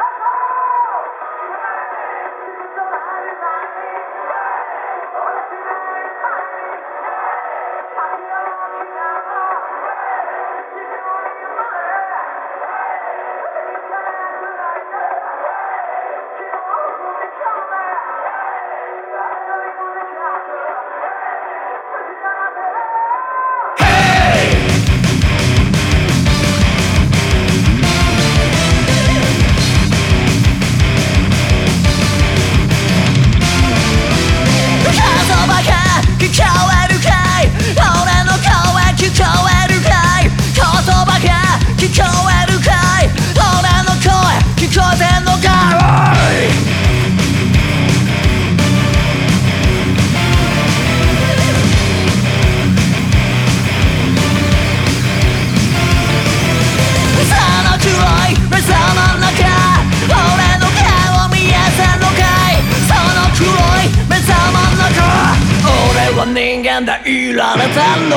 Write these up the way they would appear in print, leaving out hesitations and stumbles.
人間でいられたの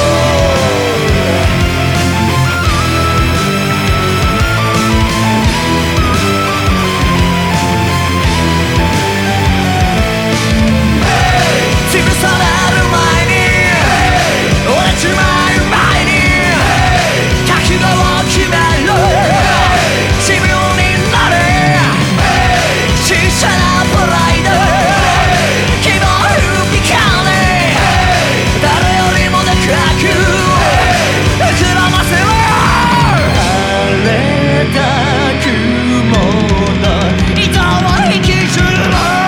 潰される前に折れちまう前に覚悟を決める自分になる小さなプライド希望吹きかね膨らませろ晴れた雲の糸を引きずる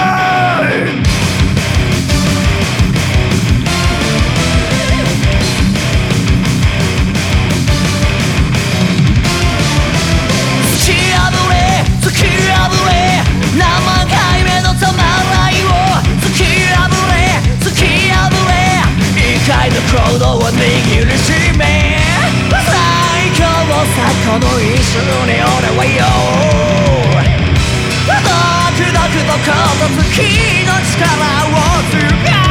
突き破れ突き破れ何万回目のたまらいを突き破れ突き破れ一回の行動を握りしめ最強さこの一瞬に俺はよドクドクとこの月の力をつか